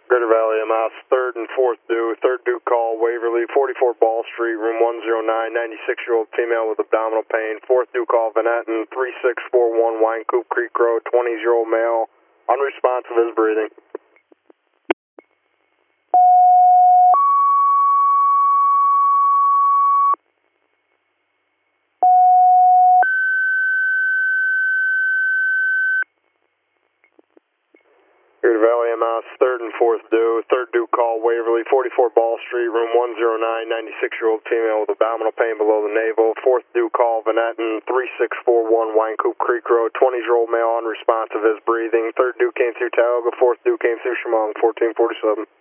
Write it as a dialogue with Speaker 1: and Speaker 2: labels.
Speaker 1: Greater Valley MS, 3rd and 4th due, 3rd due call, Waverly, 44 Ball Street, room 109, 96-year-old female with abdominal pain. 4th due call, Vanetton, 3641 Wine Coop Creek Road, 20-year-old male, unresponsive is breathing. Greater Valley MS, 3rd and 4th due, 3rd due call, Waverly, 44 Ball Street, room 109, 96-year-old female with abdominal pain below the navel. 4th due call, Vanetton, 3641 Wine Coop Creek Road, 20-year-old male unresponsive is breathing. 3rd due came through Tioga, 4th due came through Chemung, 1447.